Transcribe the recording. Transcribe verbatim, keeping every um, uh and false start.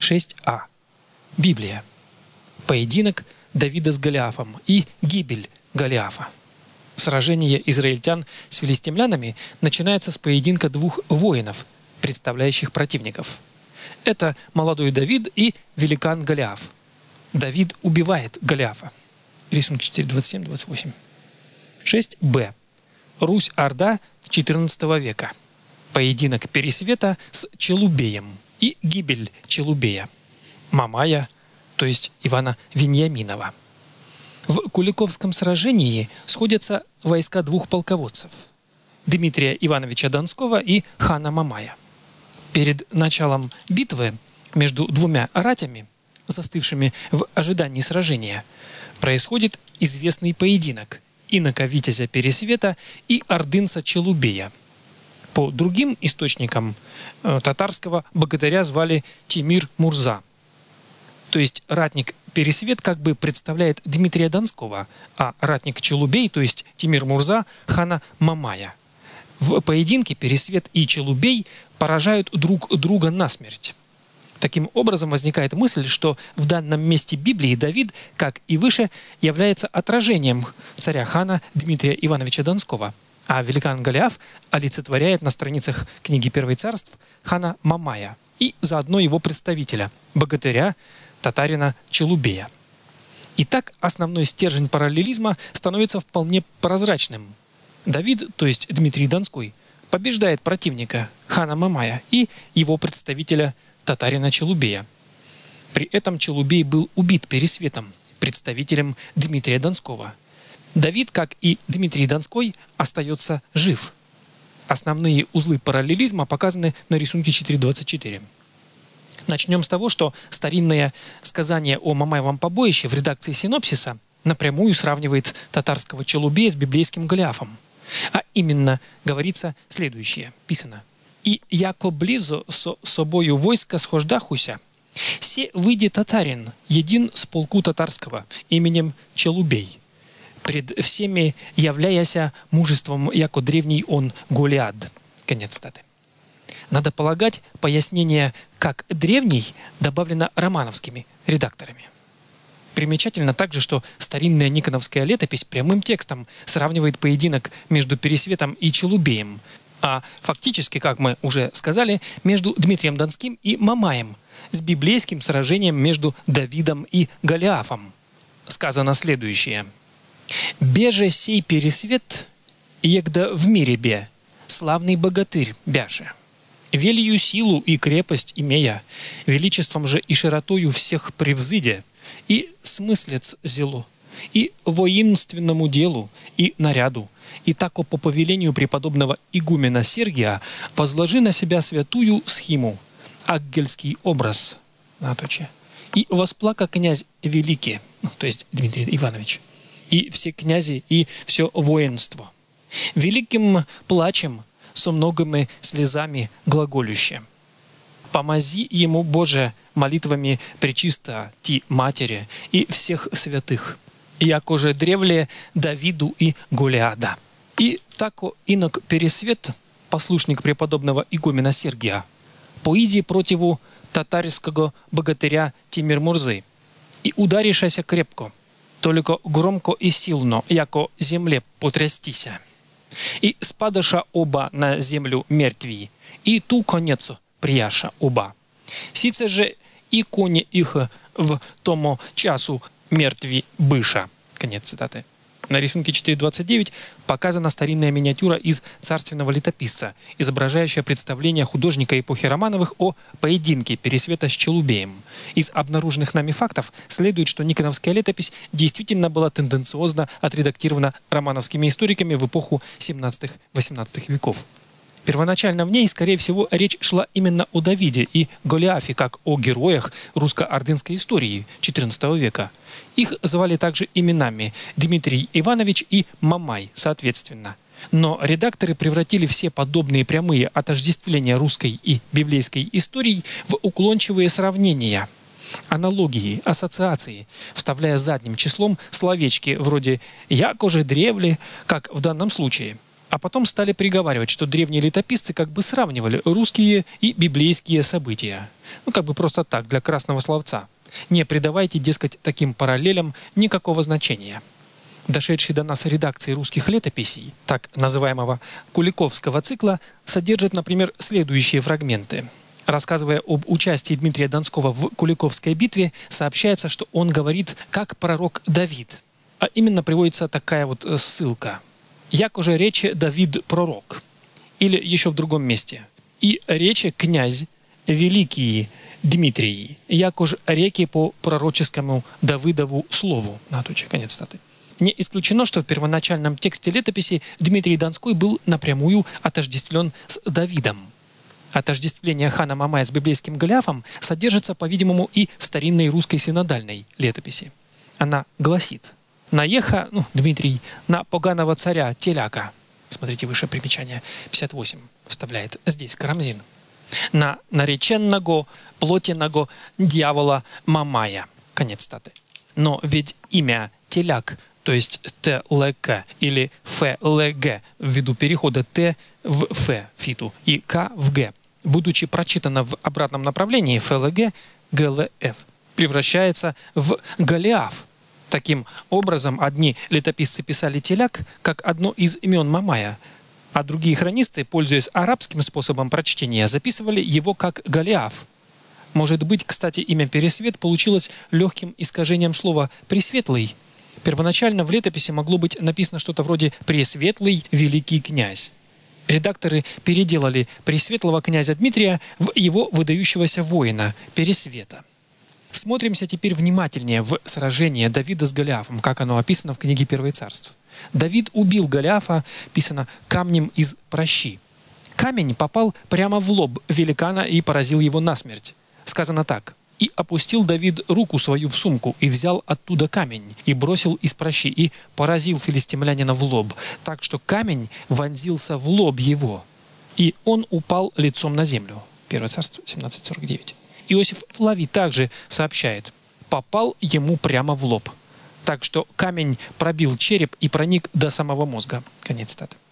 шесть а. Библия. Поединок Давида с Голиафом и гибель Голиафа. Сражение израильтян с филистимлянами начинается с поединка двух воинов, представляющих противников. Это молодой Давид и великан Голиаф. Давид убивает Голиафа. Рисунки четыре, двадцать семь, двадцать восемь. шесть бэ. Русь-Орда четырнадцатого века. Поединок Пересвета с Челубеем и гибель Челубея. Мамая, то есть Ивана Вениаминова. В Куликовском сражении сходятся войска двух полководцев – Дмитрия Ивановича Донского и хана Мамая. Перед началом битвы между двумя ратями, застывшими в ожидании сражения, происходит известный поединок инока Витязя Пересвета и ордынца Челубея. По другим источникам татарского богатыря звали Тимир Мурза. То есть ратник Пересвет как бы представляет Дмитрия Донского, а ратник Челубей, то есть Тимир Мурза, хана Мамая. В поединке Пересвет и Челубей поражают друг друга насмерть. Таким образом возникает мысль, что в данном месте Библии Давид, как и выше, является отражением царя-хана Дмитрия Ивановича Донского, а великан Голиаф олицетворяет на страницах книги Первых царств хана Мамая и заодно его представителя, богатыря, татарина Челубея. Итак, основной стержень параллелизма становится вполне прозрачным. Давид, то есть Дмитрий Донской, побеждает противника, хана Мамая, и его представителя, татарина Челубея. При этом Челубей был убит Пересветом, представителем Дмитрия Донского. Давид, как и Дмитрий Донской, остается жив. Основные узлы параллелизма показаны на рисунке четыре двадцать четыре. Начнем с того, что старинное сказание о Мамаевом побоище в редакции синопсиса напрямую сравнивает татарского Челубея с библейским Голиафом. А именно, говорится следующее, писано. «И яко близо со собою войска схождахуся, се выйде татарин, един с полку татарского, именем Челубей, пред всеми являяся мужеством, яко древний он Голиад». Конец цитаты. Надо полагать, пояснение «как древний» добавлено романовскими редакторами. Примечательно также, что старинная никоновская летопись прямым текстом сравнивает поединок между Пересветом и Челубеем, а фактически, как мы уже сказали, между Дмитрием Донским и Мамаем, с библейским сражением между Давидом и Голиафом. Сказано следующее. «Беже сей Пересвет, егда в мире бе, славный богатырь бяше. Велию силу и крепость имея, величеством же и широтою всех превзыдя, и смыслец зело, и воинственному делу, и наряду, и тако по повелению преподобного игумена Сергия возложи на себя святую схиму, ангельский образ, наточе, и восплака князь великий, то есть Дмитрий Иванович, и все князи, и все воинство. Великим плачем, со многими слезами глаголюще. Помози ему, Боже, молитвами пречисто ти матери и всех святых, яко же древле Давиду и Голиада. И тако инок Пересвет, послушник преподобного игумена Сергия, поиди противу татарского богатыря Тимир Мурзы, и ударишася крепко, только громко и сильно, яко земле потрястися. И спадаша оба на землю мертві, и ту конецу прияша оба. Сице же и кони их в тому часу мертві быша». Конец цитаты. На рисунке четыре двадцать девять показана старинная миниатюра из царственного летописца, изображающая представление художника эпохи Романовых о поединке Пересвета с Челубеем. Из обнаруженных нами фактов следует, что никоновская летопись действительно была тенденциозно отредактирована романовскими историками в эпоху семнадцатого-восемнадцатого веков. Первоначально в ней, скорее всего, речь шла именно о Давиде и Голиафе, как о героях русско-ордынской истории четырнадцатого века. Их звали также именами Дмитрий Иванович и Мамай, соответственно. Но редакторы превратили все подобные прямые отождествления русской и библейской историй в уклончивые сравнения, аналогии, ассоциации, вставляя задним числом словечки вроде «яко же древле», как в данном случае, А потом стали приговаривать, что древние летописцы как бы сравнивали русские и библейские события. Ну, как бы просто так, для красного словца. Не придавайте, дескать, таким параллелям никакого значения. Дошедшие до нас редакции русских летописей, так называемого Куликовского цикла, содержат, например, следующие фрагменты. Рассказывая об участии Дмитрия Донского в Куликовской битве, сообщается, что он говорит как пророк Давид. А именно приводится такая вот ссылка. «Як уже рече Давид пророк». Или еще в другом месте. «И рече князь великий Дмитрий, як уж реки по пророческому Давидову слову». Натуче, конец статы. Не исключено, что в первоначальном тексте летописи Дмитрий Донской был напрямую отождествлен с Давидом. Отождествление хана Мамая с библейским Голиафом содержится, по-видимому, и в старинной русской синодальной летописи. Она гласит: «Наеха, ну, Дмитрий, на поганого царя Теляка». Смотрите выше примечание пятьдесят восемь. Вставляет здесь Карамзин. «На нареченного, плотеного дьявола Мамая». Конец статы. Но ведь имя Теляк, то есть ТЛК или ФЛГ, ввиду перехода Т в Ф, фиту, и К в Г, будучи прочитано в обратном направлении ФЛГ, ГЛФ, превращается в Голиаф. Таким образом, одни летописцы писали Теляк как одно из имен Мамая, а другие хронисты, пользуясь арабским способом прочтения, записывали его как Голиаф. Может быть, кстати, имя Пересвет получилось легким искажением слова «пресветлый». Первоначально в летописи могло быть написано что-то вроде «пресветлый великий князь». Редакторы переделали пресветлого князя Дмитрия в его выдающегося воина Пересвета. Всмотримся теперь внимательнее в сражение Давида с Голиафом, как оно описано в книге Первое царств. Давид убил Голиафа, писано, камнем из пращи. Камень попал прямо в лоб великана и поразил его насмерть. Сказано так: «И опустил Давид руку свою в сумку, и взял оттуда камень, и бросил из пращи, и поразил филистимлянина в лоб, так что камень вонзился в лоб его, и он упал лицом на землю». Первое царство семнадцать сорок девять. Иосиф Флавий также сообщает: «Попал ему прямо в лоб, так что камень пробил череп и проник до самого мозга». Конец цитаты.